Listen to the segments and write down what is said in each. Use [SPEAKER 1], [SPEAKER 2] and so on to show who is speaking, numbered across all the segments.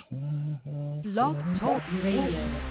[SPEAKER 1] Blog Talk Radio.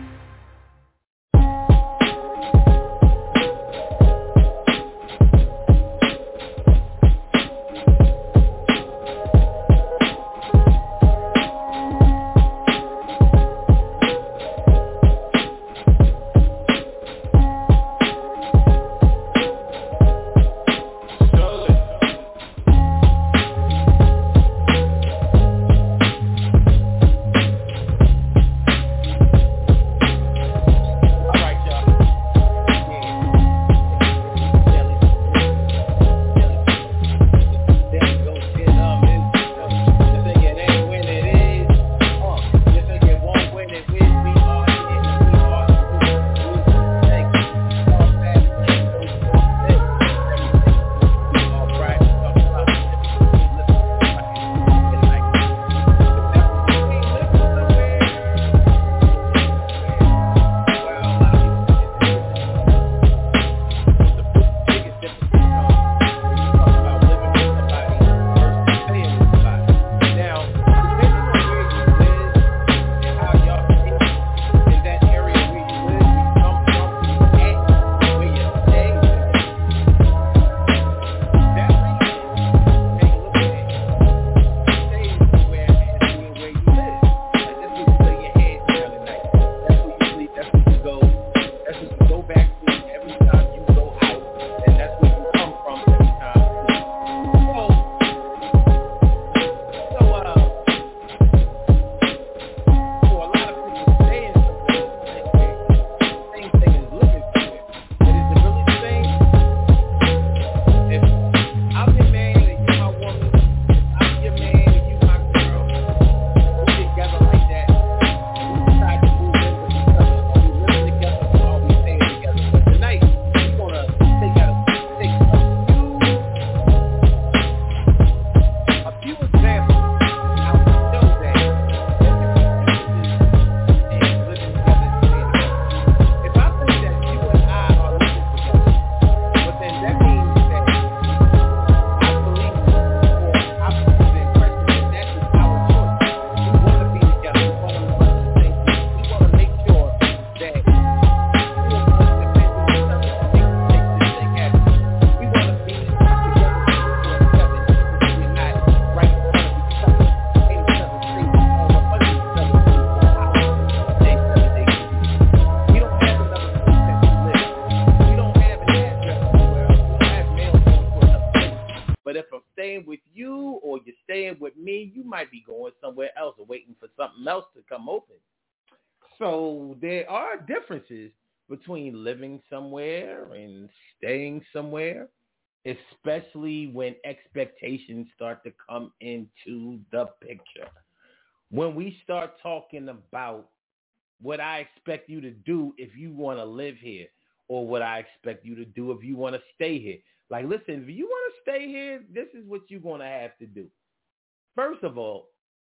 [SPEAKER 2] So there are differences between living somewhere and staying somewhere, especially when expectations start to come into the picture. When we start talking about what I expect you to do if you want to live here, or what I expect you to do if you want to stay here. Like, listen, if you want to stay here, this is what you're going to have to do. First of all,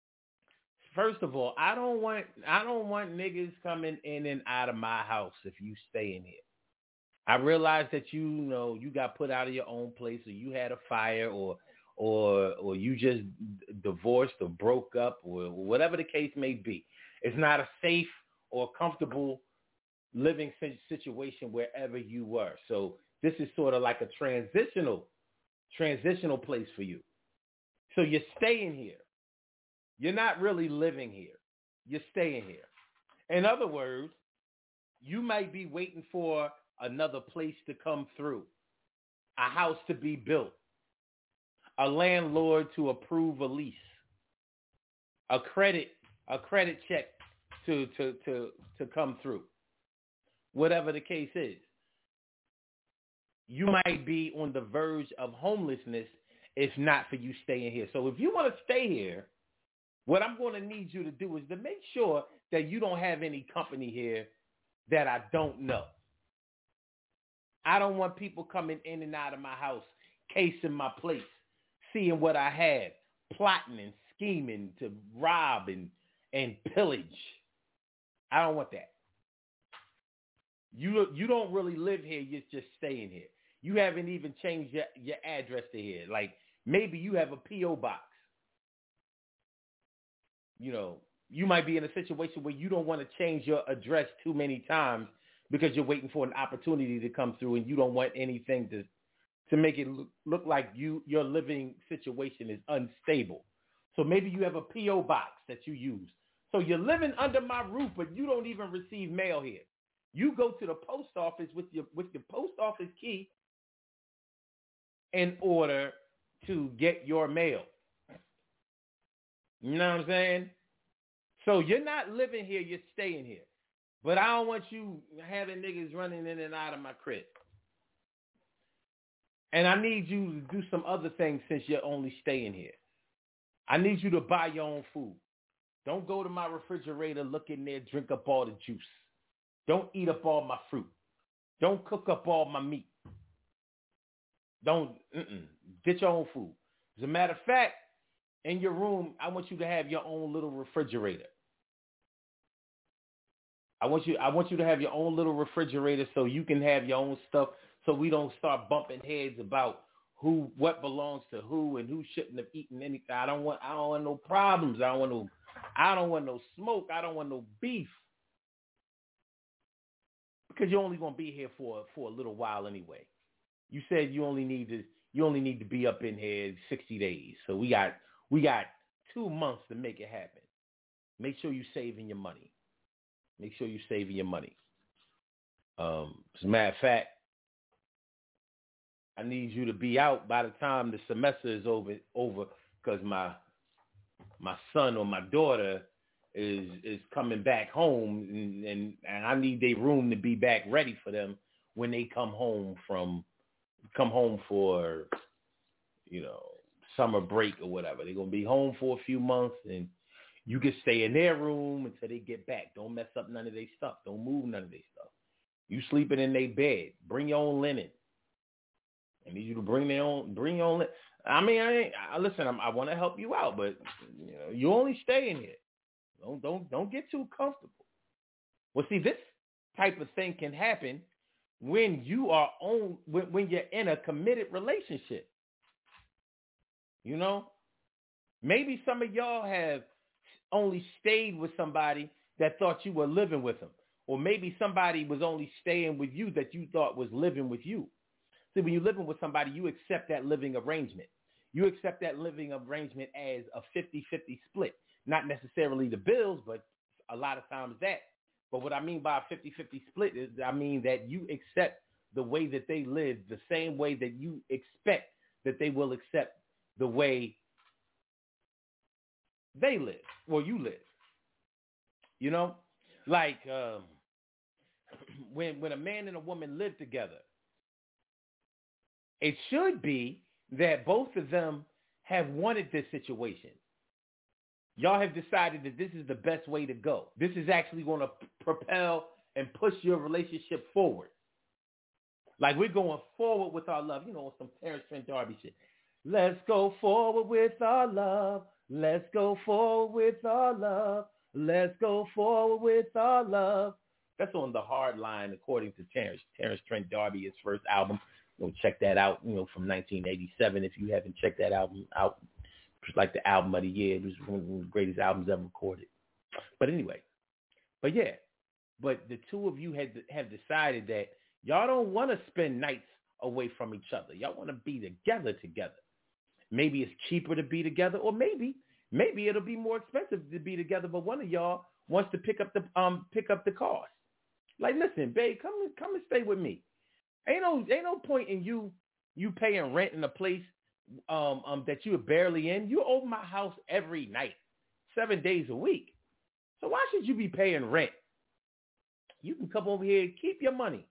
[SPEAKER 2] I don't want niggas coming in and out of my house if you stay in here. I realize that you got put out of your own place, or you had a fire, or you just divorced or broke up, or whatever the case may be. It's not a safe or comfortable living situation wherever you were. So this is sort of like a transitional place for you. So you're staying here. You're not really living here. You're staying here. In other words, you might be waiting for another place to come through, a house to be built, a landlord to approve a lease, a credit check to come through. Whatever the case is, you might be on the verge of homelessness if not for you staying here. So if you want to stay here, what I'm going to need you to do is to make sure that you don't have any company here that I don't know. I don't want people coming in and out of my house, casing my place, seeing what I had, plotting and scheming to rob and pillage. I don't want that. You don't really live here. You're just staying here. You haven't even changed your address to here. Like, maybe you have a P.O. box. you might be in a situation where you don't want to change your address too many times because you're waiting for an opportunity to come through, and you don't want anything to make it look like your living situation is unstable. So maybe you have a P.O. box that you use. So you're living under my roof, but you don't even receive mail here. You go to the post office with your post office key in order to get your mail. You know what I'm saying? So you're not living here, you're staying here. But I don't want you having niggas running in and out of my crib. And I need you to do some other things since you're only staying here. I need you to buy your own food. Don't go to my refrigerator, look in there, drink up all the juice. Don't eat up all my fruit. Don't cook up all my meat. Get your own food. As a matter of fact, in your room, I want you to have your own little refrigerator. I want you to have your own little refrigerator so you can have your own stuff, so we don't start bumping heads about what belongs to who and who shouldn't have eaten anything. I don't want no problems. I don't want no smoke. I don't want no beef. Because you're only going to be here for a little while anyway. You said you only need to be up in here 60 days. So we got 2 months to make it happen. Make sure you're saving your money. As a matter of fact, I need you to be out by the time the semester is over because my son or my daughter is coming back home, and I need their room to be back ready for them when they come home for, summer break or whatever. They're going to be home for a few months, and you can stay in their room until they get back. Don't mess up none of their stuff. Don't move none of their stuff. You sleeping in their bed. Bring your own linen. I need you to bring your own linen. I mean, I want to help you out, but you only stay in here. Don't get too comfortable. Well, see, this type of thing can happen when when you're in a committed relationship. Maybe some of y'all have only stayed with somebody that thought you were living with them, or maybe somebody was only staying with you that you thought was living with you. See, when you're living with somebody, you accept that living arrangement. You accept that living arrangement as a 50-50 split. Not necessarily the bills, but a lot of times that. But what I mean by a 50-50 split is I mean that you accept the way that they live the same way that you expect that they will accept the way they live or you live. Like when a man and a woman live together, it should be that both of them have wanted this situation. Y'all have decided that this is the best way to go. This is actually going to propel and push your relationship forward. Like we're going forward with our love. Some Terrence Trent D'Arby shit. Let's go forward with our love. Let's go forward with our love. Let's go forward with our love. That's on The Hard Line, according to Terrence Trent D'Arby, his first album. Go check that out, from 1987. If you haven't checked that album out, it's like the album of the year. It was one of the greatest albums ever recorded. But anyway, but the two of you have decided that y'all don't want to spend nights away from each other. Y'all want to be together. Maybe it's cheaper to be together, or maybe it'll be more expensive to be together. But one of y'all wants to pick up the cost. Like, listen, babe, come and stay with me. Ain't no point in you paying rent in a place that you're barely in. You're over my house every night, 7 days a week. So why should you be paying rent? You can come over here and keep your money.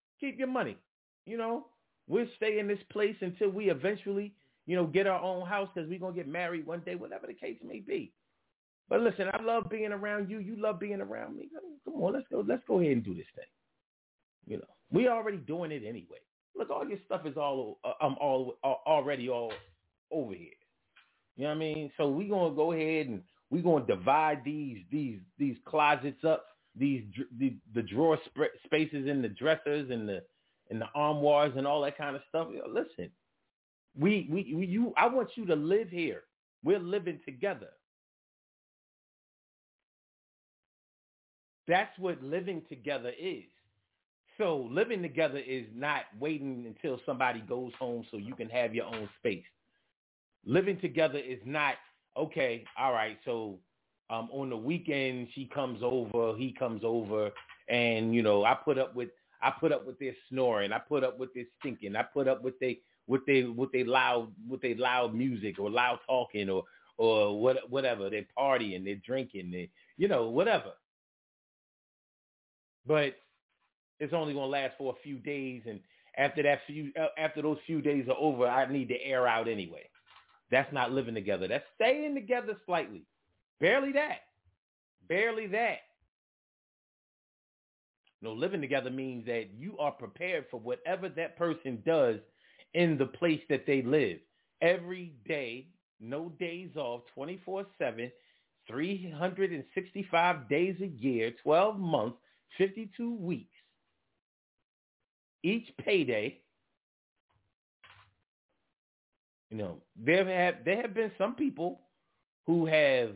[SPEAKER 2] We'll stay in this place until we eventually, get our own house because we're going to get married one day, whatever the case may be. But listen, I love being around you. You love being around me. Come on, let's go ahead and do this thing. We already doing it anyway. Look, all your stuff is already all over here. You know what I mean? So we're going to go ahead and we're going to divide these closets up, the drawer spaces in the dressers and the armoires and all that kind of stuff. Listen, I want you to live here. We're living together. That's what living together is. So living together is not waiting until somebody goes home so you can have your own space. Living together is not, okay, all right, so on the weekend she comes over, he comes over, and I put up with their snoring, I put up with their stinking, I put up with they loud music or loud talking or whatever, they're partying, they're drinking, whatever. But it's only gonna last for a few days, and after those few days are over, I need to air out anyway. That's not living together. That's staying together slightly. Barely that. Barely that. No, living together means that you are prepared for whatever that person does in the place that they live. Every day, no days off, 24/7, 365 days a year, 12 months, 52 weeks. Each payday, there have been some people who have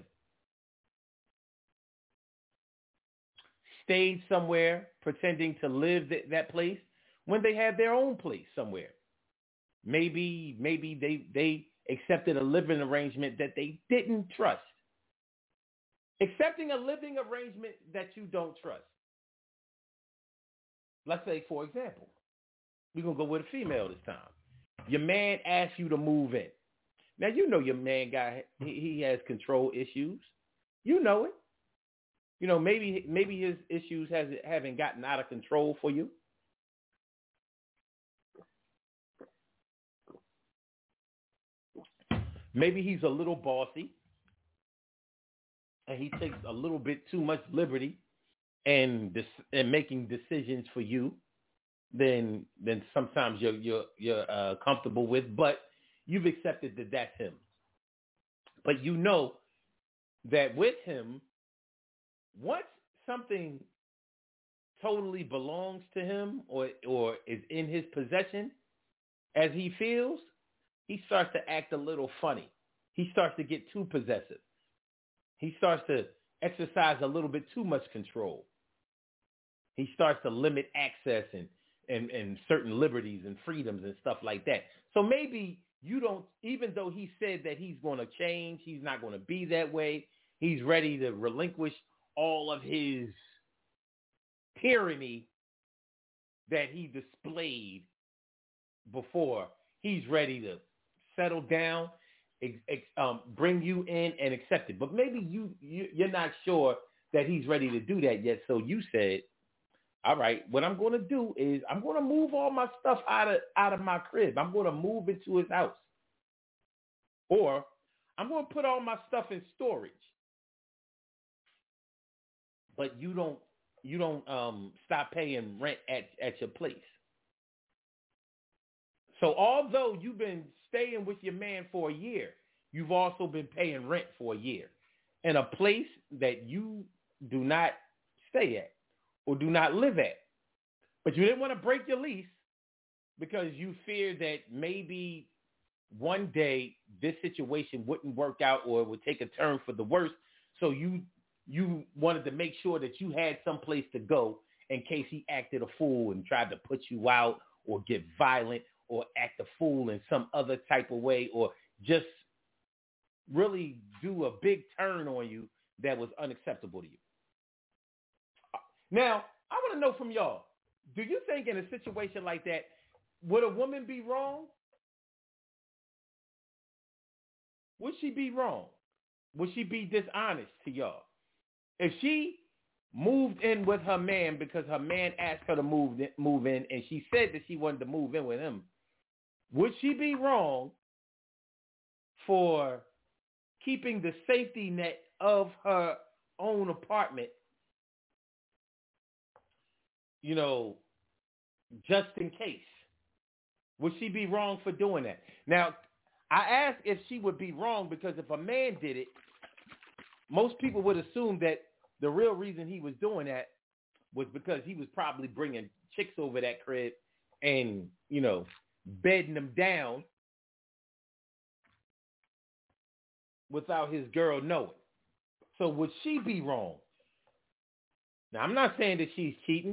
[SPEAKER 2] stayed somewhere pretending to live that place when they had their own place somewhere. Maybe they accepted a living arrangement that they didn't trust. Accepting a living arrangement that you don't trust. Let's say, for example, we're going to go with a female this time. Your man asks you to move in. Now, you know your man he has control issues. You know it. Maybe his issues haven't gotten out of control for you. Maybe he's a little bossy and he takes a little bit too much liberty and making decisions for you than sometimes you're comfortable with, but you've accepted that that's him. But you know that with him, once something totally belongs to him or is in his possession, as he feels, he starts to act a little funny. He starts to get too possessive. He starts to exercise a little bit too much control. He starts to limit access and certain liberties and freedoms and stuff like that. So maybe you don't, even though he said that he's going to change, he's not going to be that way, he's ready to relinquish all of his tyranny that he displayed before. He's ready to settle down, bring you in and accept it. But maybe you're not sure that he's ready to do that yet. So you said, all right, what I'm going to do is I'm going to move all my stuff out of my crib. I'm going to move into his house. Or I'm going to put all my stuff in storage. But you don't stop paying rent at your place. So although you've been staying with your man for a year, you've also been paying rent for a year in a place that you do not stay at or do not live at. But you didn't want to break your lease because you feared that maybe one day this situation wouldn't work out or it would take a turn for the worse. So you wanted to make sure that you had some place to go in case he acted a fool and tried to put you out or get violent or act a fool in some other type of way or just really do a big turn on you that was unacceptable to you. Now, I want to know from y'all, do you think in a situation like that, would a woman be wrong? Would she be wrong? Would she be dishonest to y'all? If she moved in with her man because her man asked her to move in and she said that she wanted to move in with him, would she be wrong for keeping the safety net of her own apartment, just in case? Would she be wrong for doing that? Now, I asked if she would be wrong because if a man did it, most people would assume that the real reason he was doing that was because he was probably bringing chicks over that crib and, bedding them down without his girl knowing. So would she be wrong? Now, I'm not saying that she's cheating,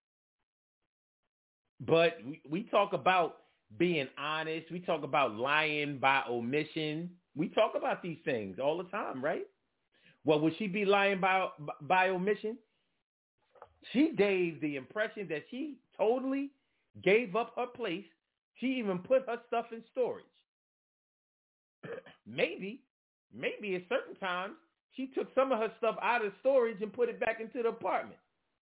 [SPEAKER 2] but we talk about being honest. We talk about lying by omission. We talk about these things all the time, right? Well, would she be lying by omission? She gave the impression that she totally gave up her place. She even put her stuff in storage. maybe at certain times, she took some of her stuff out of storage and put it back into the apartment.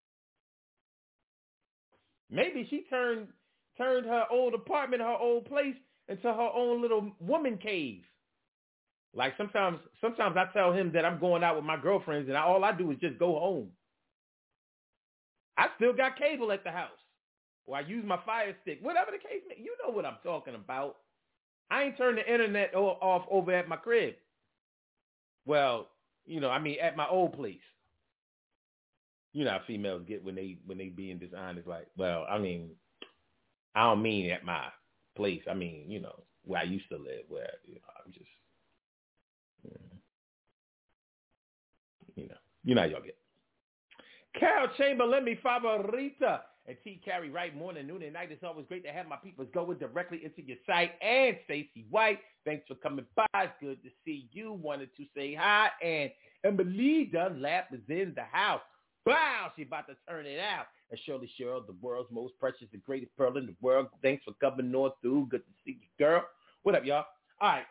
[SPEAKER 2] Maybe she turned her old apartment, her old place, into her own little woman cave. Like sometimes I tell him that I'm going out with my girlfriends and all I do is just go home. I still got cable at the house. Or I use my Fire Stick. Whatever the case may be. You know what I'm talking about. I ain't turned the internet off over at my crib. Well, at my old place. You know how females get when they being dishonest. Like, well, I don't mean at my place. I mean, where I used to live. Where I'm just, you know how y'all get. Carol Chamberlain, mi favorita. And T. Carey Wright, morning, noon, and night. It's always great to have my people going directly into your site. And Stacey White, thanks for coming by. It's good to see you. Wanted to say hi. And Emily Dunlap is in the house. Wow, she about to turn it out. And Shirley Cheryl, the world's most precious, the greatest pearl in the world. Thanks for coming north through. Good to see you, girl. What up, y'all? All right.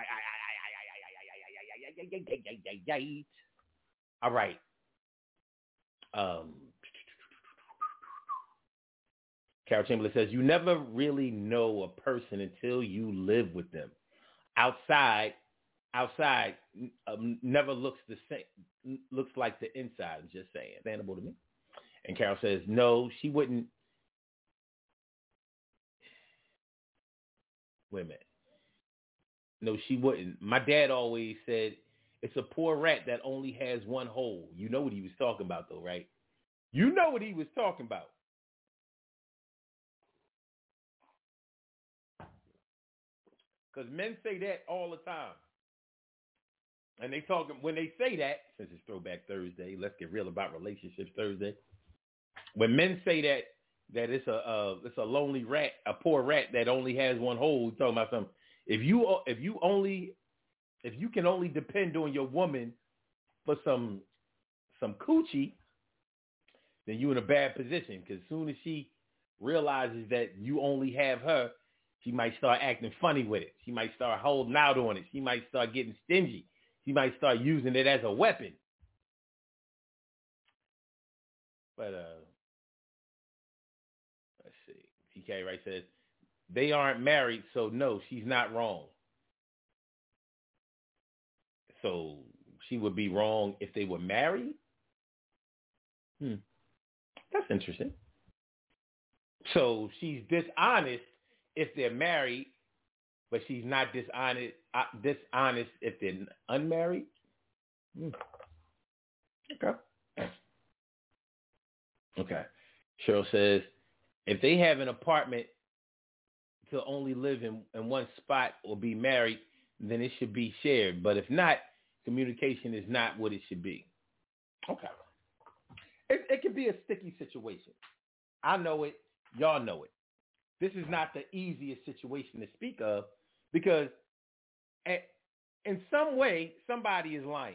[SPEAKER 2] All right. Carol Chamberlain says, you never really know a person until you live with them. Outside never looks the same, looks like the inside. I'm just saying. Understandable to me. And Carol says, no, she wouldn't. Wait a minute. No, she wouldn't. My dad always said, it's a poor rat that only has one hole. You know what he was talking about, though, right? You know what he was talking about. Because men say that all the time. And when they say that, since it's Throwback Thursday, let's get real about relationships Thursday. When men say that it's a lonely rat, a poor rat that only has one hole, we're talking about something. If you can only depend on your woman for some coochie, then you're in a bad position. Because as soon as she realizes that you only have her, she might start acting funny with it. She might start holding out on it. She might start getting stingy. She might start using it as a weapon. But let's see. TK Wright says, they aren't married, so no, she's not wrong. So she would be wrong if they were married? That's interesting. So she's dishonest if they're married, but she's not dishonest if they're unmarried? Okay. Cheryl says, if they have an apartment to only live in one spot or be married, then it should be shared. But if not, communication is not what it should be. Okay. It can be a sticky situation. I know it. Y'all know it. This is not the easiest situation to speak of because in some way, somebody is lying.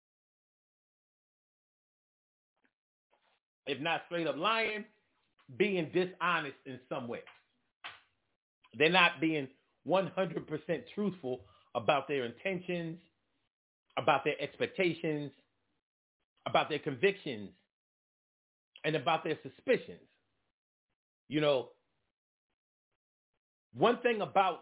[SPEAKER 2] If not straight up lying, being dishonest in some way. They're not being 100% truthful about their intentions, about their expectations, about their convictions, and about their suspicions. You know, one thing about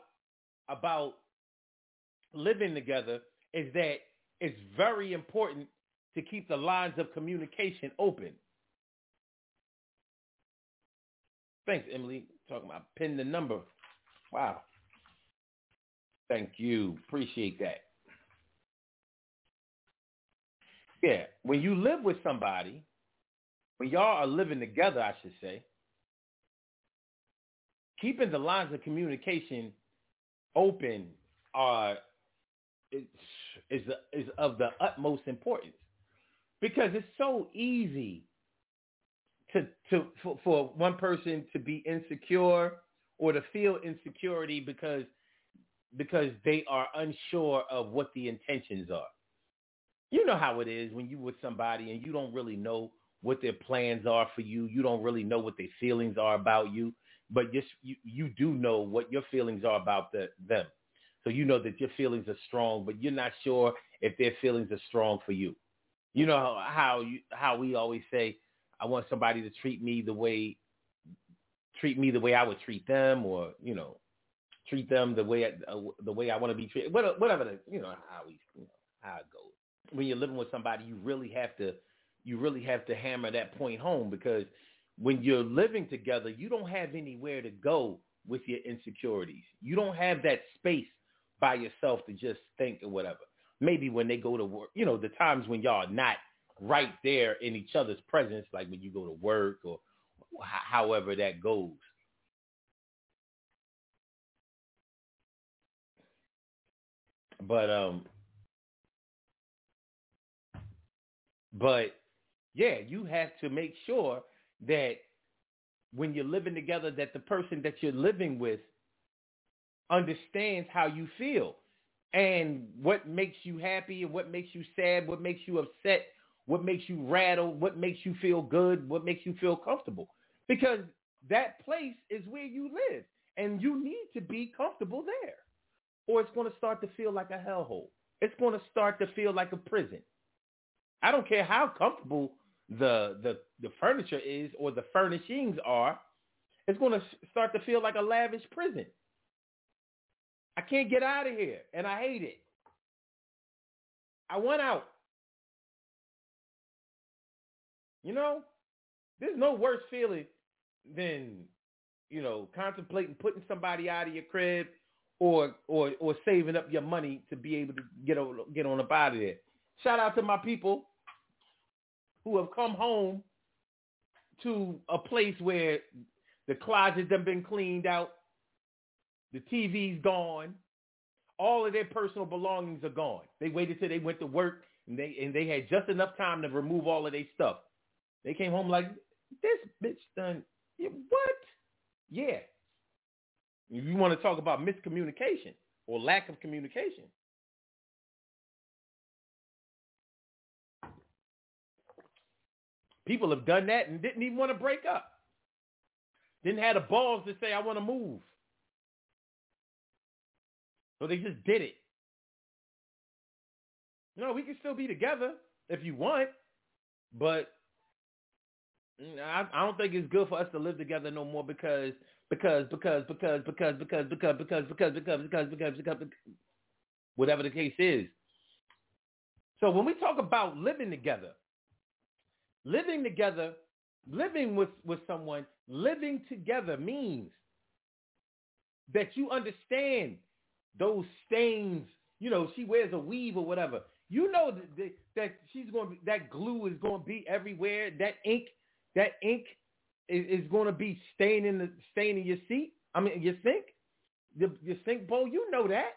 [SPEAKER 2] living together is that it's very important to keep the lines of communication open. Thanks, Emily. Talking about pin the number. Wow. Thank you. Appreciate that. Yeah, when you live with somebody, when y'all are living together, I should say, keeping the lines of communication open is of the utmost importance because it's so easy for one person to be insecure or to feel insecurity because they are unsure of what the intentions are. You know how it is when you with somebody and you don't really know what their plans are for you. You don't really know what their feelings are about you, but you do know what your feelings are about them. So you know that your feelings are strong, but you're not sure if their feelings are strong for you. You know how we always say, I want somebody to treat me the way I would treat them, or treat them the way I want to be treated. Whatever how it goes. When you're living with somebody, you really have to hammer that point home, because when you're living together, you don't have anywhere to go with your insecurities. You don't have that space by yourself to just think or whatever. Maybe when they go to work, the times when y'all are not right there in each other's presence, like when you go to work or however that goes. But yeah, you have to make sure that when you're living together, that the person that you're living with understands how you feel and what makes you happy and what makes you sad, what makes you upset, what makes you rattled, what makes you feel good, what makes you feel comfortable. Because that place is where you live, and you need to be comfortable there, or it's going to start to feel like a hellhole. It's going to start to feel like a prison. I don't care how comfortable the furniture is or the furnishings are. It's going to start to feel like a lavish prison. I can't get out of here, and I hate it. I want out. There's no worse feeling than, contemplating putting somebody out of your crib or saving up your money to be able to get on up out of there. Shout out to my people who have come home to a place where the closets have been cleaned out, the TV's gone, all of their personal belongings are gone. They waited till they went to work, and they had just enough time to remove all of their stuff. They came home like, this bitch done, what? Yeah. You want to talk about miscommunication or lack of communication. People have done that and didn't even want to break up. Didn't have the balls to say, I want to move. So they just did it. No, we can still be together if you want, but I don't think it's good for us to live together no more because whatever the case is. So when we talk about living together, living with someone, living together means that you understand those stains. She wears a weave or whatever. That that glue is going to be everywhere. That ink is going to be staining your seat. Your sink, your sink bowl. You know that.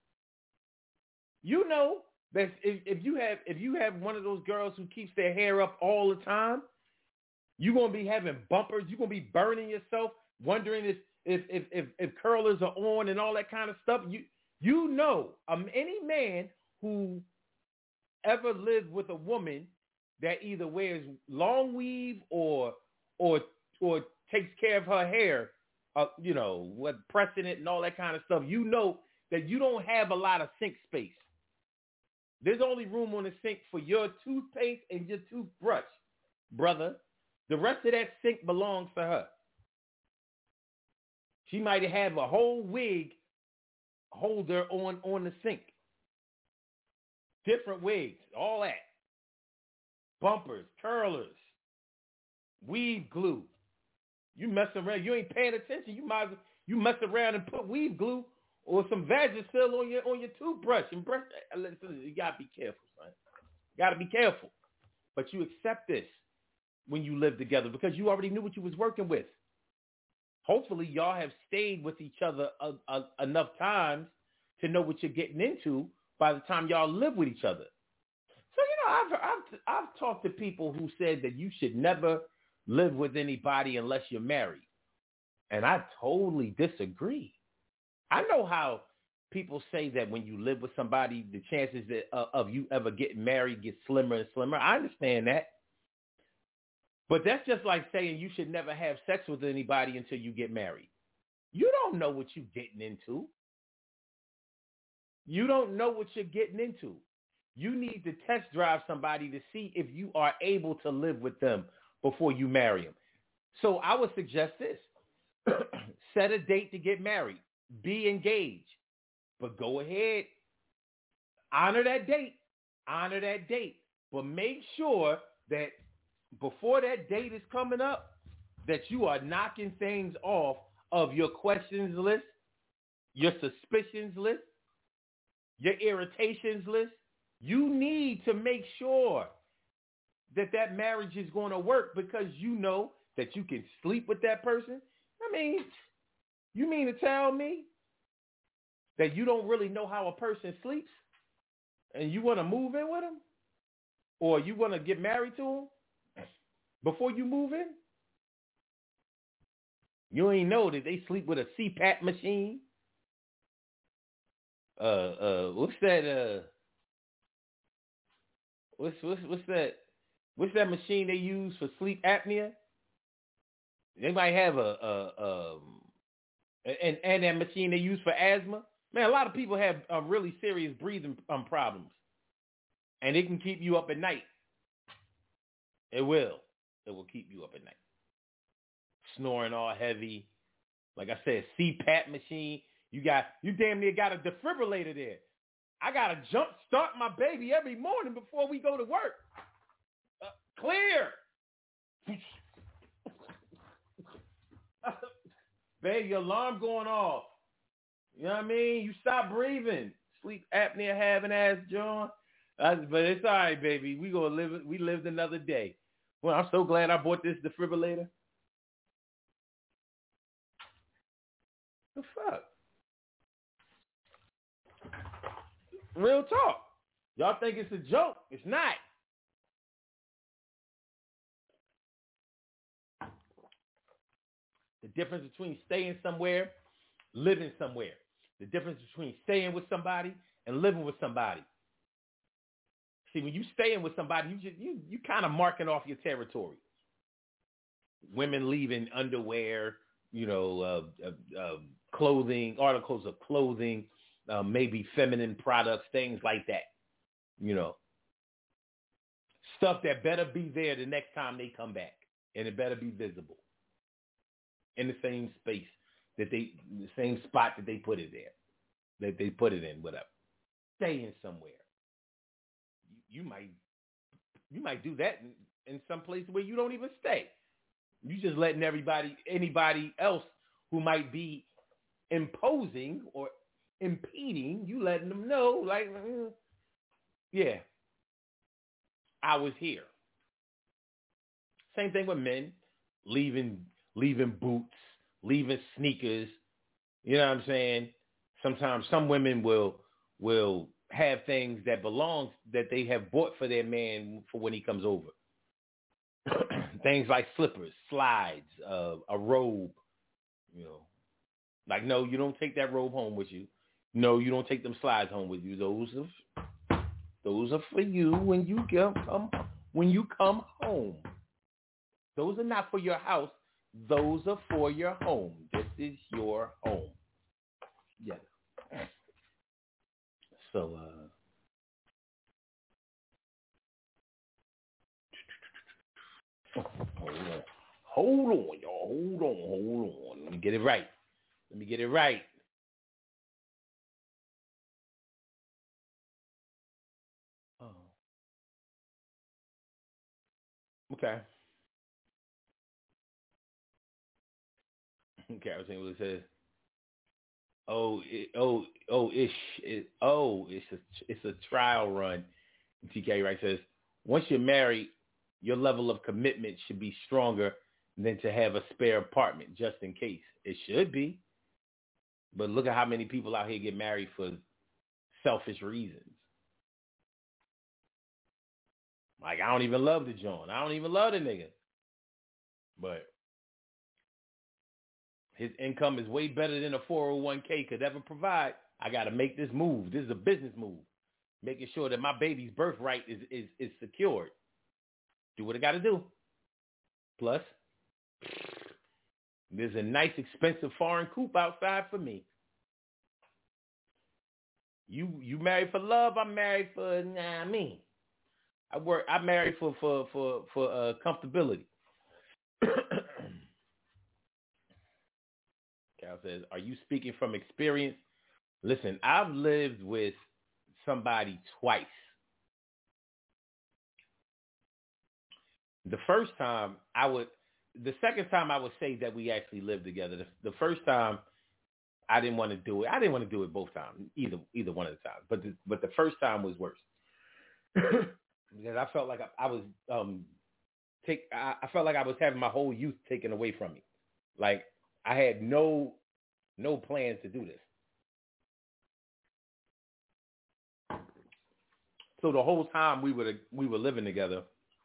[SPEAKER 2] You know that if you have one of those girls who keeps their hair up all the time, you're going to be having bumpers. You're going to be burning yourself, wondering if curlers are on and all that kind of stuff. Any man who ever lived with a woman that either wears long weave or takes care of her hair, with pressing it and all that kind of stuff, that you don't have a lot of sink space. There's only room on the sink for your toothpaste and your toothbrush, brother. The rest of that sink belongs to her. She might have a whole wig holder on the sink. Different wigs, all that. Bumpers, curlers, weave glue. You mess around, you ain't paying attention. You mess around and put weave glue or some Vagisil on your toothbrush and brush. Listen, you gotta be careful, son. You gotta be careful. But you accept this when you live together because you already knew what you was working with. Hopefully, y'all have stayed with each other enough times to know what you're getting into by the time y'all live with each other. So I've talked to people who said that you should never live with anybody unless you're married. And I totally disagree. I know how people say that when you live with somebody, the chances that, of you ever getting married get slimmer and slimmer. I understand that. But that's just like saying you should never have sex with anybody until you get married. You don't know what you're getting into. You don't know what you're getting into. You need to test drive somebody to see if you are able to live with them before you marry them. So I would suggest this. Set a date to get married. Be engaged. But go ahead. Honor that date. Honor that date. But make sure that before that date is coming up, that you are knocking things off of your questions list, your suspicions list, your irritations list. You need to make sure that that marriage is going to work because you know that you can sleep with that person. I mean, you mean to tell me that you don't really know how a person sleeps and you want to move in with them or you want to get married to them before you move in? You ain't know that they sleep with a CPAP machine. What's that? What's that machine they use for sleep apnea? They might have and that machine they use for asthma. Man, a lot of people have really serious breathing problems, and it can keep you up at night. It will keep you up at night. Snoring all heavy. Like I said, CPAP machine. You damn near got a defibrillator there. I got to jump start my baby every morning before we go to work. Clear. Baby, your alarm going off. You know what I mean? You stop breathing. Sleep apnea having ass, John. But it's all right, baby. We lived another day. Well, I'm so glad I bought this defibrillator. The fuck? Real talk. Y'all think it's a joke. It's not. The difference between staying somewhere, living somewhere. The difference between staying with somebody and living with somebody. See, when you staying with somebody, you kind of marking off your territory. Women leaving underwear, clothing, articles of clothing, maybe feminine products, things like that. Stuff that better be there the next time they come back, and it better be visible in the same space the same spot that they put it there, that they put it in, whatever. Staying somewhere. You might do that in some place where you don't even stay. You just letting anybody else who might be imposing or impeding, you letting them know, like, yeah, I was here. Same thing with men, leaving boots, leaving sneakers. You know what I'm saying? Sometimes some women will have things that belong that they have bought for their man for when he comes over. Things like slippers, slides, a robe. Like, no, you don't take that robe home with you. No, you don't take them slides home with you. Those are for you when you come home. Those are not for your house. Those are for your home. This is your home. Yeah. So, hold on, y'all. Hold on. Let me get it right. Oh. Okay. Okay, I was saying what it says. It's a trial run. TK Wright says, once you're married, your level of commitment should be stronger than to have a spare apartment just in case. It should be. But look at how many people out here get married for selfish reasons. Like, I don't even love the John. I don't even love the nigga. But his income is way better than a 401k could ever provide. I got to make this move. This is a business move. Making sure that my baby's birthright is secured. Do what I got to do. Plus, there's a nice, expensive foreign coupe outside for me. You married for love. I'm married for me. I'm married for comfortability. Cal says, "Are you speaking from experience?" Listen, I've lived with somebody twice. The second time I would say that we actually lived together. The first time I didn't want to do it. I didn't want to do it both times, either one of the times. But the first time was worse because I felt like I was I felt like I was having my whole youth taken away from me. Like I had no plans to do this. So the whole time we were living together,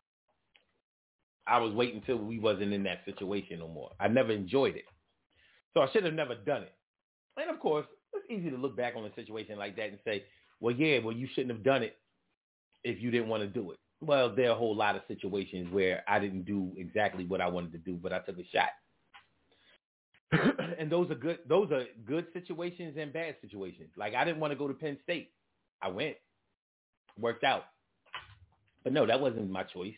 [SPEAKER 2] I was waiting until we wasn't in that situation no more. I never enjoyed it. So I should have never done it. And of course, it's easy to look back on a situation like that and say, well, you shouldn't have done it if you didn't want to do it. Well, there are a whole lot of situations where I didn't do exactly what I wanted to do, but I took a shot. And those are good situations and bad situations. Like I didn't want to go to Penn State. I went. Worked out. But no, that wasn't my choice.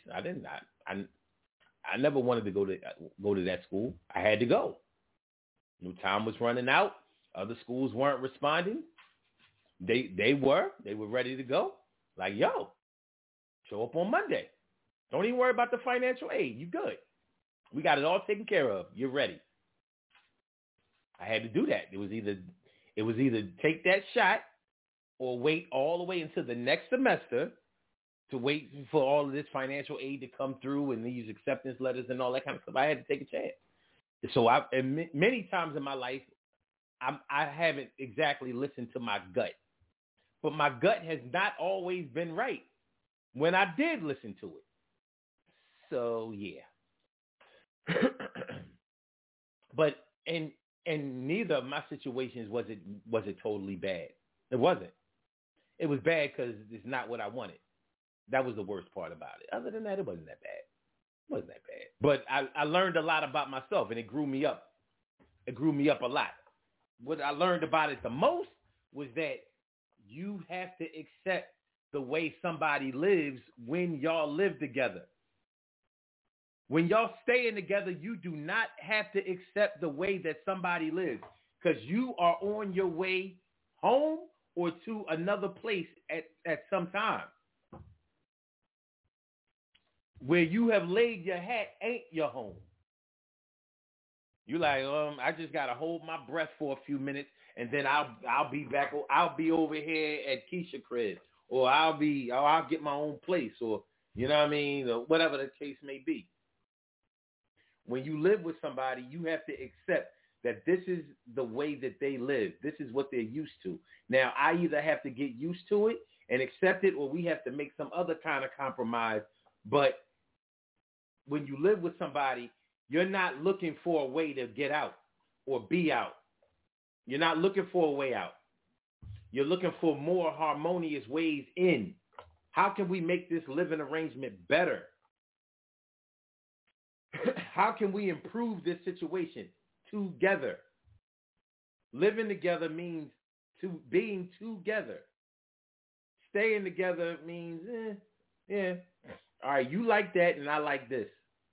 [SPEAKER 2] I never wanted to go to that school. I had to go. New time was running out. Other schools weren't responding. They were ready to go. Like, yo, show up on Monday. Don't even worry about the financial aid. You good. We got it all taken care of. You're ready. I had to do that. It was either take that shot or wait all the way until the next semester to wait for all of this financial aid to come through and these acceptance letters and all that kind of stuff. I had to take a chance. So many times in my life, I haven't exactly listened to my gut. But my gut has not always been right when I did listen to it. So, yeah. But and neither of my situations was it totally bad. It wasn't. It was bad because it's not what I wanted. That was the worst part about it. Other than that, it wasn't that bad. It wasn't that bad. But I learned a lot about myself, and it grew me up. It grew me up a lot. What I learned about it the most was that you have to accept the way somebody lives when y'all live together. When y'all staying together, you do not have to accept the way that somebody lives because you are on your way home or to another place at some time. Where you have laid your hat ain't your home. You like, I just gotta hold my breath for a few minutes, and then I'll be back. I'll be over here at Keisha crib, or I'll get my own place, or you know what I mean, or whatever the case may be. When you live with somebody, you have to accept that this is the way that they live. This is what they're used to. Now, I either have to get used to it and accept it, or we have to make some other kind of compromise. But when you live with somebody, you're not looking for a way to get out or be out. You're not looking for a way out. You're looking for more harmonious ways in. How can we make this living arrangement better? How can we improve this situation together? Living together means being together. Staying together means, yeah. All right, you like that and I like this.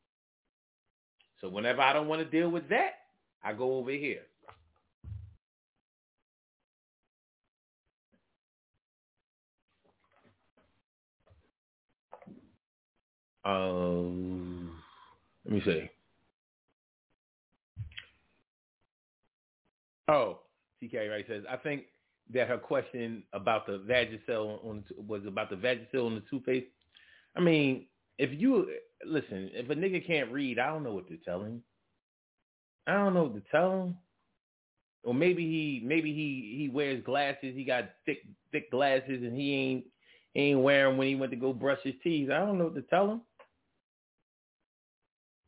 [SPEAKER 2] So whenever I don't want to deal with that, I go over here. Let me see. Oh, TK right says, I think that her question about the Vagisil was about the Vagisil on the toothpaste. I mean, if a nigga can't read, I don't know what to tell him. I don't know what to tell him. Or maybe he wears glasses. He got thick glasses, and he ain't wearing when he went to go brush his teeth. I don't know what to tell him.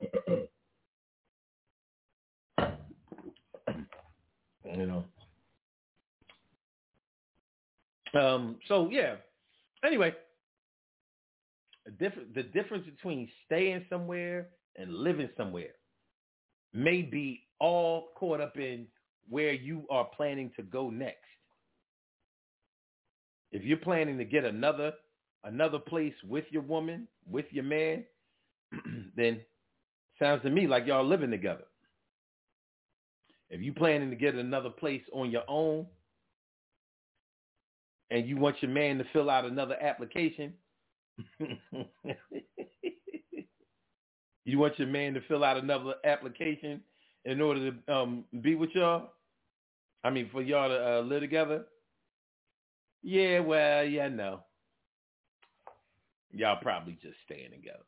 [SPEAKER 2] You know. So yeah. Anyway, the difference between staying somewhere and living somewhere may be all caught up in where you are planning to go next. If you're planning to get another place with your woman, with your man, then sounds to me like y'all living together. If you planning to get another place on your own and you want your man to fill out another application, you want your man to fill out another application in order to be with y'all? I mean, for y'all to live together? Yeah, well, yeah, no. Y'all probably just staying together.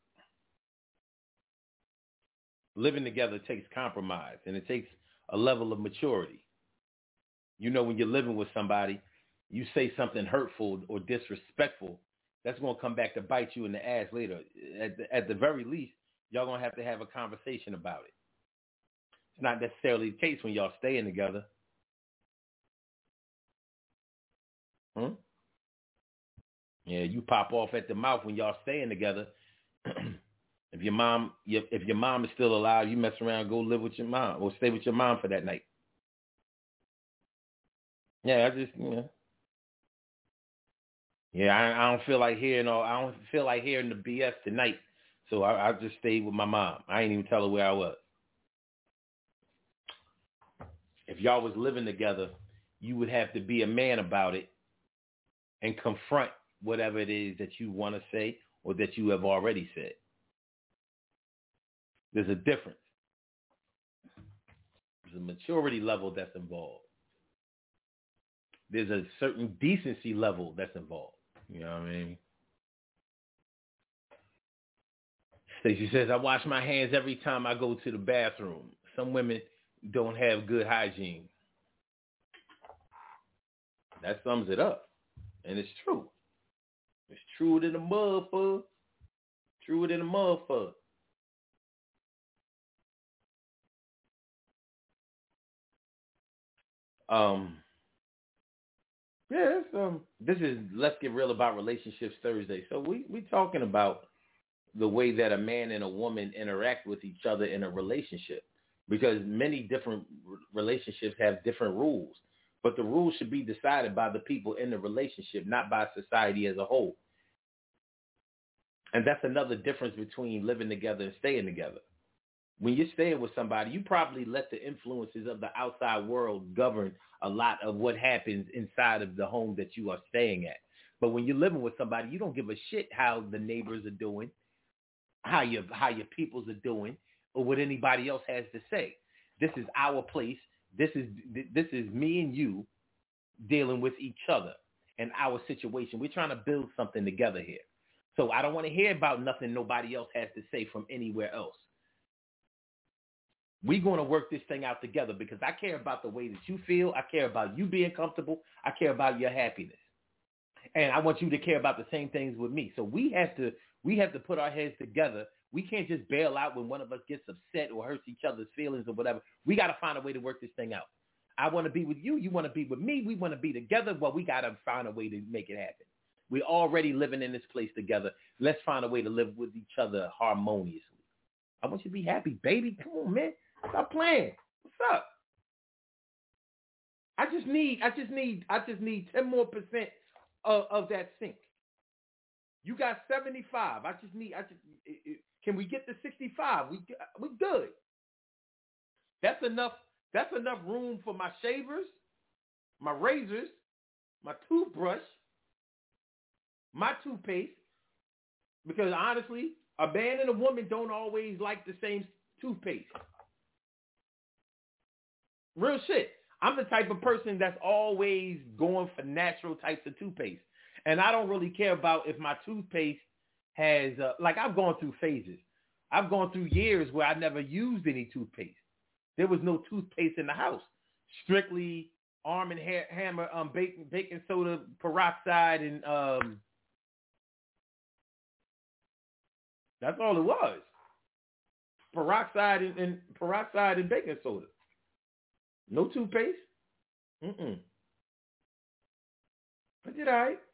[SPEAKER 2] Living together takes compromise, and it takes a level of maturity. You know, when you're living with somebody, you say something hurtful or disrespectful, that's going to come back to bite you in the ass later. At the very least, y'all going to have a conversation about it. It's not necessarily the case when y'all staying together. Yeah, you pop off at the mouth when y'all staying together. If your mom is still alive, you mess around, go live with your mom or stay with your mom for that night. Yeah, I don't feel like hearing the BS tonight, so I just stayed with my mom. I ain't even tell her where I was. If y'all was living together, you would have to be a man about it and confront whatever it is that you want to say or that you have already said. There's a difference. There's a maturity level that's involved. There's a certain decency level that's involved. You know what I mean? Stacey says, I wash my hands every time I go to the bathroom. Some women don't have good hygiene. That sums it up. And it's true. It's truer than a motherfucker. Truer than a motherfucker. This is Let's Get Real About Relationships Thursday. So we talking about the way that a man and a woman interact with each other in a relationship, because many different relationships have different rules, but the rules should be decided by the people in the relationship, not by society as a whole. And that's another difference between living together and staying together. When you're staying with somebody, you probably let the influences of the outside world govern a lot of what happens inside of the home that you are staying at. But when you're living with somebody, you don't give a shit how the neighbors are doing, how your peoples are doing, or what anybody else has to say. This is our place. This is me and you dealing with each other and our situation. We're trying to build something together here. So I don't want to hear about nothing nobody else has to say from anywhere else. We're going to work this thing out together because I care about the way that you feel. I care about you being comfortable. I care about your happiness. And I want you to care about the same things with me. So we have to put our heads together. We can't just bail out when one of us gets upset or hurts each other's feelings or whatever. We got to find a way to work this thing out. I want to be with you. You want to be with me. We want to be together. Well, we got to find a way to make it happen. We're already living in this place together. Let's find a way to live with each other harmoniously. I want you to be happy, baby. Come on, man. Stop playing. What's up? I just need 10 more percent of that sink. You got 75. Can we get to 65? We good. That's enough room for my shavers, my razors, my toothbrush, my toothpaste. Because honestly, a man and a woman don't always like the same toothpaste. Real shit. I'm the type of person that's always going for natural types of toothpaste. And I don't really care about if my toothpaste has, I've gone through phases. I've gone through years where I never used any toothpaste. There was no toothpaste in the house. Strictly Arm & Hammer, baking soda, peroxide, and that's all it was. peroxide and baking soda. No toothpaste. I did all right.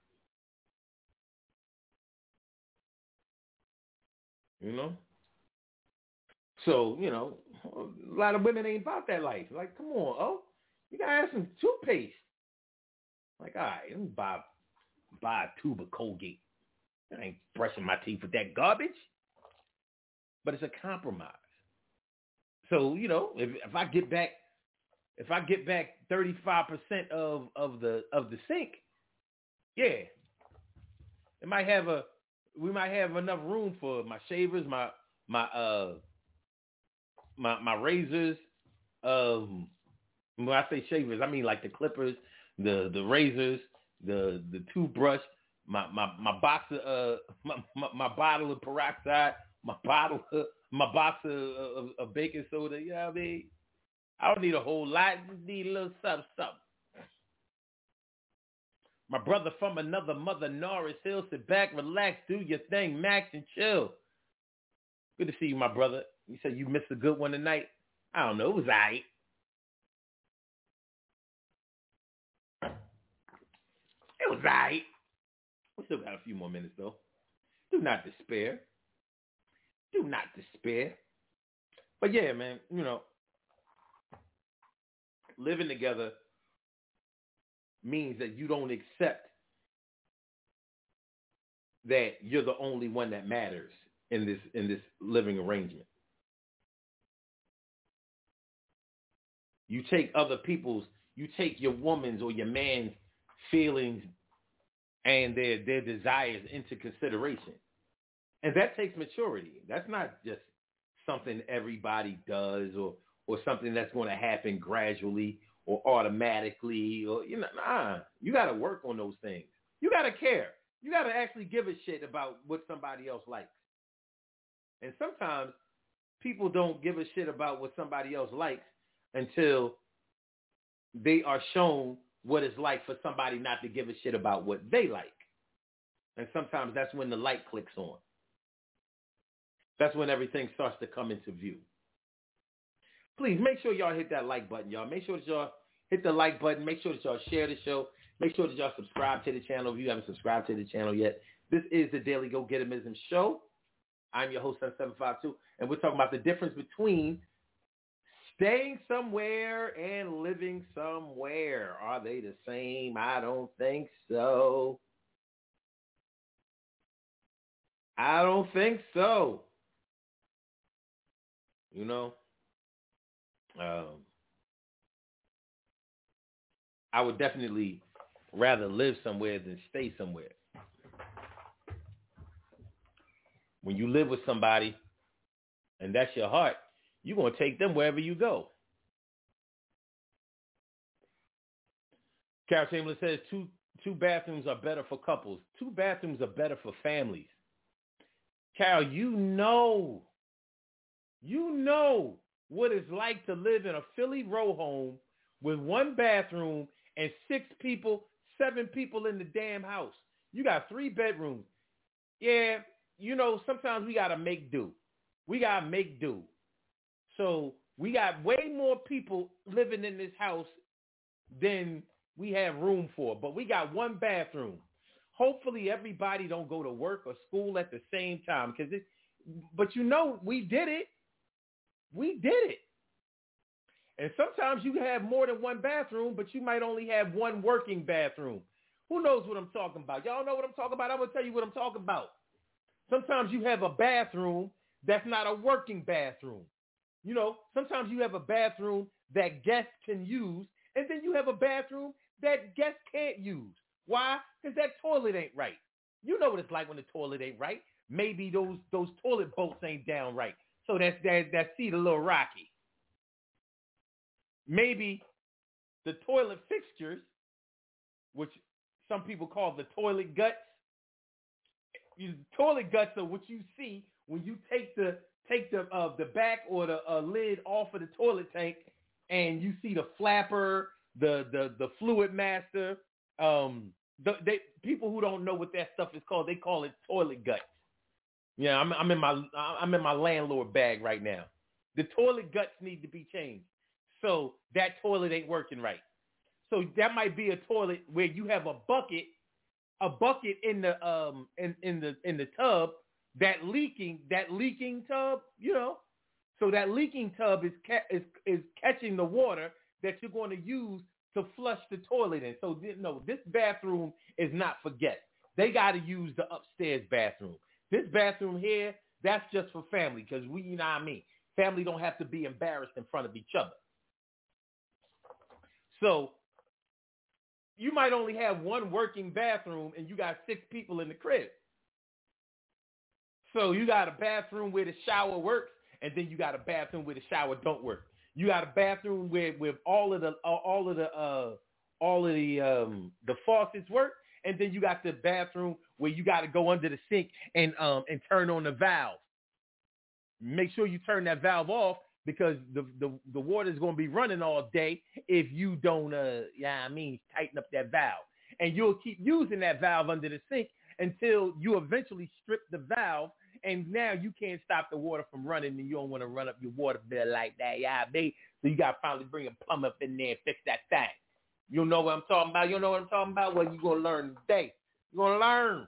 [SPEAKER 2] You know? So, you know, a lot of women ain't about that life. Like, come on, oh, you gotta have some toothpaste. Like, all right, let me buy a tube of Colgate. I ain't brushing my teeth with that garbage. But it's a compromise. So, you know, if I get back 35% of the sink, yeah, we might have enough room for my shavers, my razors. When I say shavers, I mean like the clippers, the razors, the toothbrush, my box of my bottle of peroxide, my box of baking soda. You know what I mean? I don't need a whole lot. Just need a little something. My brother from another mother, Norris Hill, sit back, relax, do your thing, Max, and chill. Good to see you, my brother. You said you missed a good one tonight. I don't know. It was all right. It was all right. We still got a few more minutes, though. Do not despair. Do not despair. But, yeah, man, you know, living together means that you don't accept that you're the only one that matters in this living arrangement. You take your woman's or your man's feelings and their desires into consideration. And that takes maturity. That's not just something everybody does or something that's going to happen gradually or automatically, or you got to work on those things. You got to care. You got to actually give a shit about what somebody else likes. And sometimes people don't give a shit about what somebody else likes until they are shown what it's like for somebody not to give a shit about what they like. And sometimes that's when the light clicks on. That's when everything starts to come into view. Please make sure y'all hit that like button, y'all. Make sure that y'all hit the like button. Make sure that y'all share the show. Make sure that y'all subscribe to the channel if you haven't subscribed to the channel yet. This is the Daily Go Getimism Show. I'm your host, Sun752, and we're talking about the difference between staying somewhere and living somewhere. Are they the same? I don't think so. I don't think so. You know? I would definitely rather live somewhere than stay somewhere. When you live with somebody and that's your heart, you're going to take them wherever you go. Carol Chamberlain says two bathrooms are better for couples. 2 bathrooms are better for families. Carol, you know what it's like to live in a Philly row home with 1 bathroom and 7 people in the damn house. You got 3 bedrooms. Yeah, you know, sometimes we got to make do. So we got way more people living in this house than we have room for, but we got 1 bathroom. Hopefully everybody don't go to work or school at the same time, but you know, we did it. And sometimes you have more than 1 bathroom, but you might only have 1 working bathroom. Who knows what I'm talking about? Y'all know what I'm talking about? I'm going to tell you what I'm talking about. Sometimes you have a bathroom that's not a working bathroom. You know, sometimes you have a bathroom that guests can use, and then you have a bathroom that guests can't use. Why? Because that toilet ain't right. You know what it's like when the toilet ain't right. Maybe those toilet bolts ain't down right. So that seat a little rocky. Maybe the toilet fixtures, which some people call the toilet guts. Toilet guts are what you see when you take the back or the lid off of the toilet tank, and you see the flapper, the fluid master. People who don't know what that stuff is called, they call it toilet guts. Yeah, I'm in my landlord bag right now. The toilet guts need to be changed. So that toilet ain't working right. So that might be a toilet where you have a bucket in the tub, that leaking tub, you know. So that leaking tub is catching the water that you're going to use to flush the toilet in. So no, this bathroom is not for guests. They got to use the upstairs bathroom. This bathroom here, that's just for family, because you know what I mean. Family don't have to be embarrassed in front of each other. So you might only have one working bathroom and you got 6 people in the crib. So you got a bathroom where the shower works, and then you got a bathroom where the shower don't work. You got a bathroom where with all of the faucets work, and then you got the bathroom where you got to go under the sink and turn on the valve. Make sure you turn that valve off, because the water is going to be running all day if you don't tighten up that valve. And you'll keep using that valve under the sink until you eventually strip the valve, and now you can't stop the water from running, and you don't want to run up your water bill like that. Yeah, babe. So you got to finally bring a plumber up in there and fix that thing. You know what I'm talking about? You know what I'm talking about? Well, you're going to learn today. You're going to learn.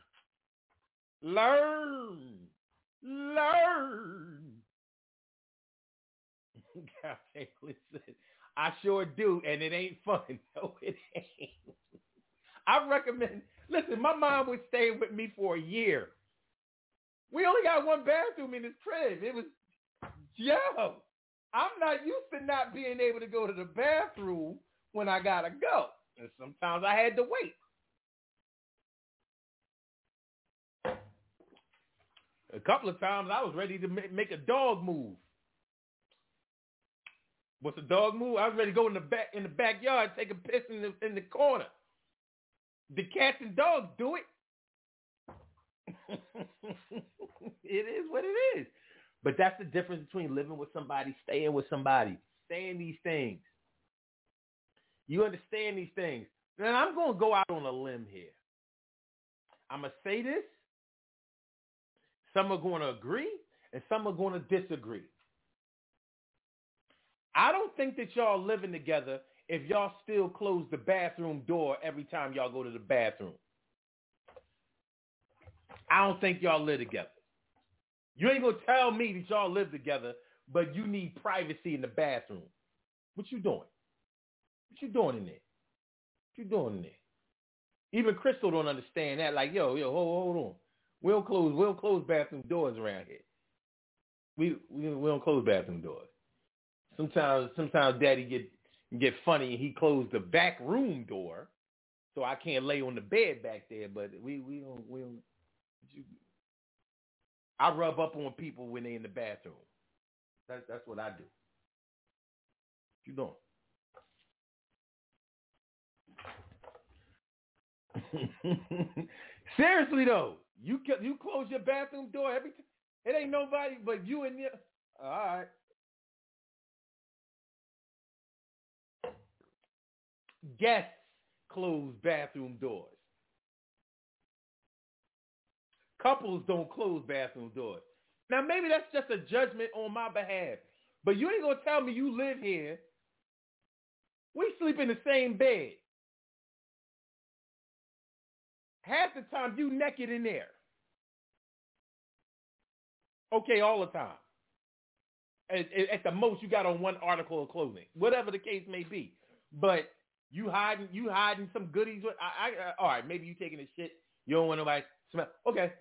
[SPEAKER 2] God, listen, I sure do, and it ain't fun. No, it ain't. I recommend, listen, my mom was staying with me for a year. We only got one bathroom in this crib. It was, I'm not used to not being able to go to the bathroom when I got to go. And sometimes I had to wait. A couple of times I was ready to make a dog move. What's a dog move? I was ready to go in the backyard, take a piss in the corner. The cats and dogs do it. It is what it is. But that's the difference between living with somebody, staying with somebody, saying these things. You understand these things. Then I'm going to go out on a limb here. I'm going to say this. Some are going to agree, and some are going to disagree. I don't think that y'all living together if y'all still close the bathroom door every time y'all go to the bathroom. I don't think y'all live together. You ain't going to tell me that y'all live together, but you need privacy in the bathroom. What you doing? What you doing in there? What you doing in there? Even Crystal don't understand that. Like, yo, hold on. We don't close bathroom doors around here. We don't close bathroom doors. Sometimes Daddy get funny and he closed the back room door, so I can't lay on the bed back there. But we don't. I rub up on people when they in the bathroom. That's what I do. What you doing? Seriously though, you close your bathroom door every time. It ain't nobody but you and your. All right. Guests close bathroom doors. Couples don't close bathroom doors. Now maybe that's just a judgment on my behalf, but you ain't gonna tell me you live here. We sleep in the same bed. Half the time you naked in there. Okay, all the time. At the most, you got on one article of clothing, whatever the case may be. But you hiding some goodies. All right, maybe you taking a shit. You don't want nobody smell. Okay.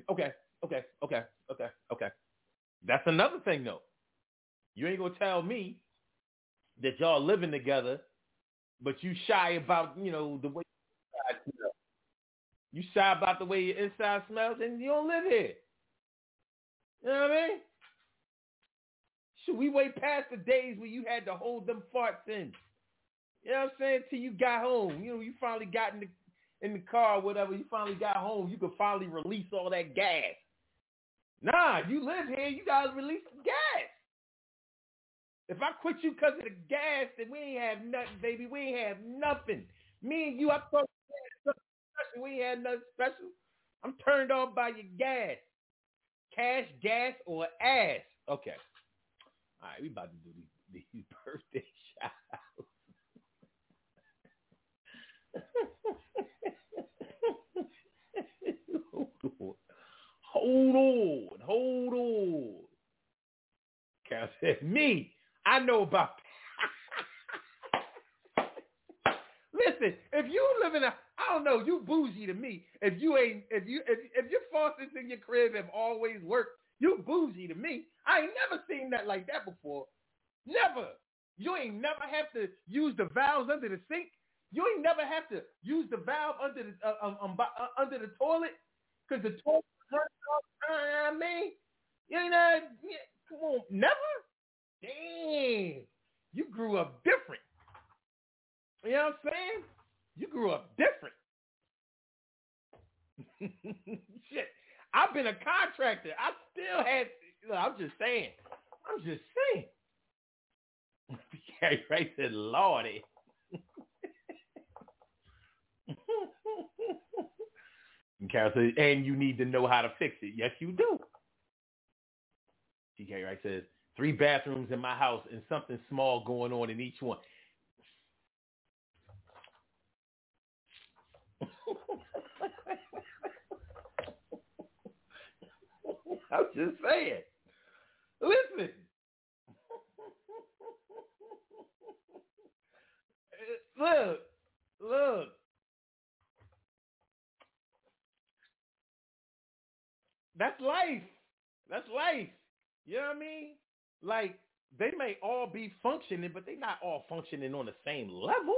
[SPEAKER 2] That's another thing, though. You ain't gonna tell me that y'all living together, but you shy about the way you smell. You shy about the way your inside smells, and you don't live here. You know what I mean? Should we wait past the days where you had to hold them farts in? You know what I'm saying? Till you got home. You finally got in the car or whatever. You finally got home. You could finally release all that gas. Nah, you live here. You got to release the gas. If I quit you because of the gas, then we ain't have nothing, baby. We ain't have nothing. Me and you, I thought we ain't had nothing special. I'm turned on by your gas. cash, gas, or ass? Okay. All right, we about to do these birthday shout-outs. Hold on. Cal said, me, I know about Listen, if you live in I don't know, you bougie to me. If your faucets in your crib have always worked, you bougie to me. I ain't never seen that like that before. Never. You ain't never have to use the valves under the sink. You ain't never have to use the valve under the toilet because the toilet runs off. I mean, you know, come on, never. Damn, you grew up different. You know what I'm saying? You grew up different. Shit, I've been a contractor. I still had. I'm just saying. Gary Ray said, "Lordy." And Carol says, "And you need to know how to fix it." Yes, you do. TK Wright says, 3 bathrooms in my house and something small going on in each one. I'm just saying. Listen. Look. That's life. You know what I mean? Like, they may all be functioning, but they're not all functioning on the same level.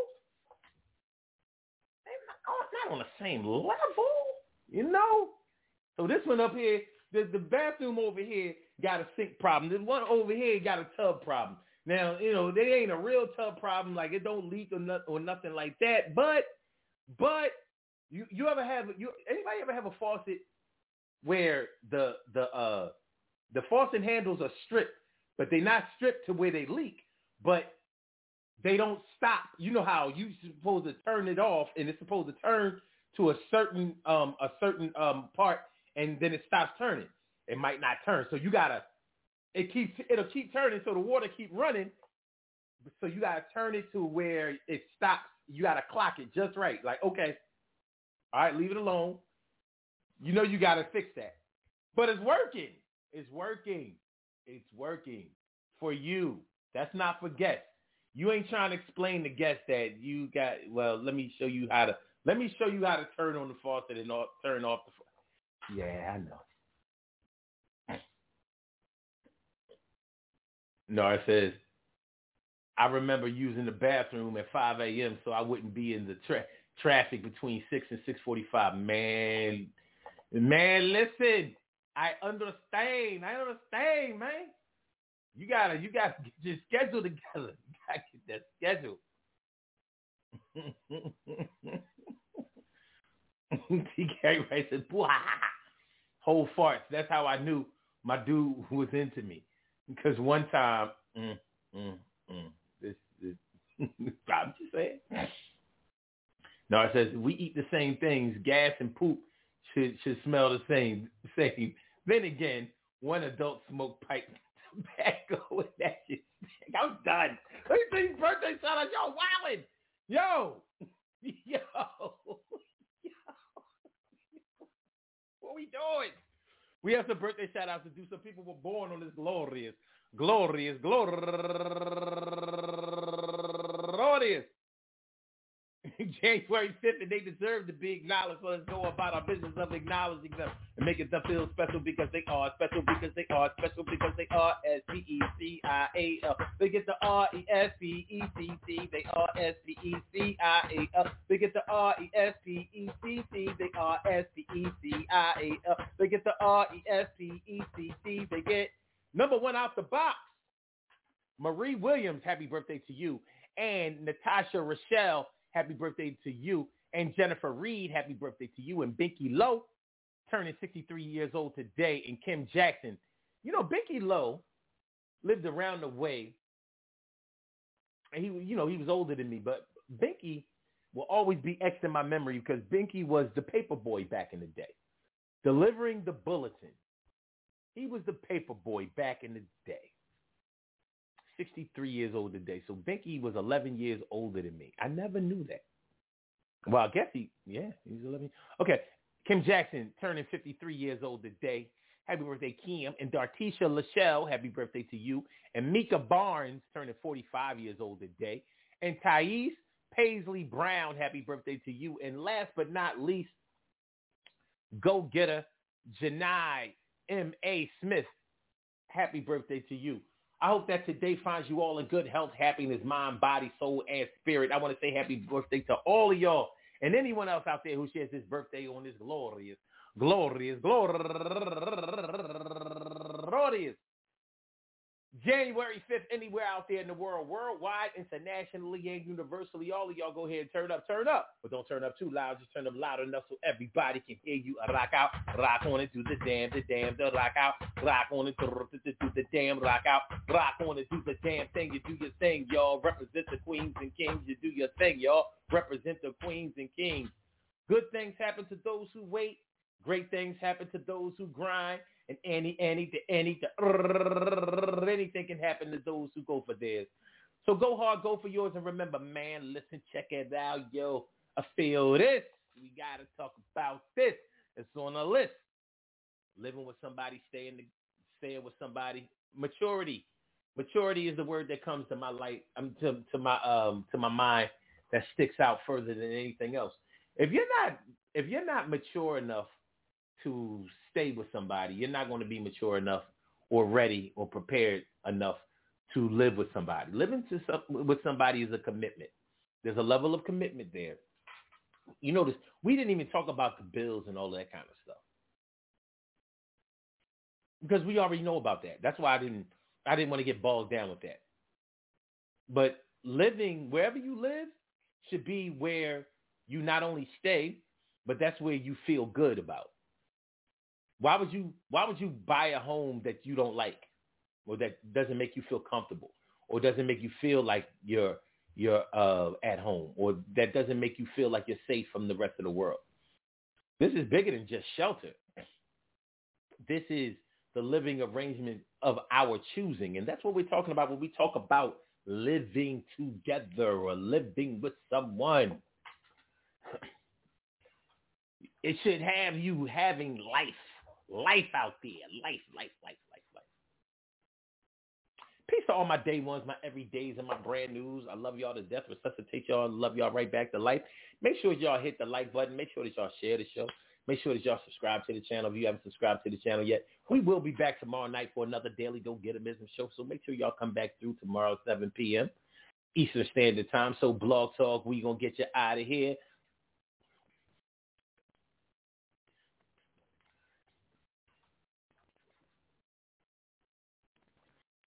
[SPEAKER 2] They're not on the same level, you know? So this one up here, the bathroom over here got a sink problem. This one over here got a tub problem. Now, you know, they ain't a real tub problem, like it don't leak or nothing like that. But you ever have anybody ever have a faucet where the faucet handles are stripped, but they're not stripped to where they leak, but they don't stop. You know how you supposed to turn it off, and it's supposed to turn to a certain part, and then it stops turning. It might not turn, so it'll keep turning, so the water keep running. So you gotta turn it to where it stops. You gotta clock it just right. Like, okay, all right, leave it alone. You know you gotta fix that, but it's working. It's working for you. That's not for guests. You ain't trying to explain to guests that you got. Well, let me show you how to turn on the faucet and turn off the faucet. Yeah, I know. No, it says, I remember using the bathroom at 5 a.m. so I wouldn't be in the traffic between 6 and 6:45. Man, listen. I understand, man. You gotta get your schedule together. You gotta get that schedule. TK Ray said, whole farts. That's how I knew my dude was into me. Because one time, this I'm just saying. No, it says we eat the same things. Gas and poop should smell the same. Then again, one adult smoked pipe tobacco and that shit. I'm done. These birthday shout outs, y'all wildin'. Yo. What we doing? We have some birthday shout outs to do. Some people were born on this glorious January 5th, and they deserve to be acknowledged. So let's go about our business of acknowledging them and making them feel special because they are special because they are special because they are SPECIAL. They get the RESPECT. They are SPECIAL. They get the RESPECT. They are SPECIAL. They get the RESPECT. They get number one out the box. Marie Williams, happy birthday to you. And Natasha Rochelle, happy birthday to you. And Jennifer Reed, happy birthday to you. And Binky Lowe, turning 63 years old today. And Kim Jackson. You know, Binky Lowe lived around the way. And he was older than me. But Binky will always be etched in my memory because Binky was the paper boy back in the day. Delivering the bulletin. He was the paper boy back in the day. 63 years old today. So Binky was 11 years older than me. I never knew that. Well, I guess he's 11. Okay. Kim Jackson turning 53 years old today. Happy birthday, Kim. And Dartisha Lachelle, happy birthday to you. And Mika Barnes turning 45 years old today. And Thais Paisley Brown, happy birthday to you. And last but not least, go-getter Janai M.A. Smith, happy birthday to you. I hope that today finds you all in good health, happiness, mind, body, soul, and spirit. I want to say happy birthday to all of y'all and anyone else out there who shares his birthday on this glorious January 5th, anywhere out there in the world, worldwide, internationally, and universally. All of y'all go ahead and turn up. But don't turn up too loud. Just turn up loud enough so everybody can hear you. Rock out, rock on it, do the damn, the rock out, rock on it, do the damn, rock out, rock on it, do the damn thing. You do your thing, y'all. Represent the queens and kings. You do your thing, y'all. Represent the queens and kings. Good things happen to those who wait. Great things happen to those who grind. And anything can happen to those who go for theirs. So go hard, go for yours, and remember, man, listen, check it out, yo. I feel this. We got to talk about this. It's on the list. Living with somebody, staying with somebody. Maturity. Maturity is the word that comes to my light. To my mind that sticks out further than anything else. If you're not mature enough to stay with somebody, you're not going to be mature enough or ready or prepared enough to live with somebody. Living with somebody is a commitment. There's a level of commitment there. You notice we didn't even talk about the bills and all that kind of stuff because we already know about that. That's why I didn't want to get bogged down with that. But living wherever you live should be where you not only stay, but that's where you feel good about. Why would you buy a home that you don't like or that doesn't make you feel comfortable or doesn't make you feel like you're at home or that doesn't make you feel like you're safe from the rest of the world? This is bigger than just shelter. This is the living arrangement of our choosing. And that's what we're talking about when we talk about living together or living with someone. It should have you having life out there. Life. Peace to all my day ones, my everydays, and my brand news. I love y'all to death. Resuscitate y'all and love y'all right back to life. Make sure y'all hit the like button. Make sure that y'all share the show. Make sure that y'all subscribe to the channel if you haven't subscribed to the channel yet. We will be back tomorrow night for another Daily Go Get a Business show. So make sure y'all come back through tomorrow at 7 p.m. Eastern Standard Time. So Blog Talk, we going to get you out of here.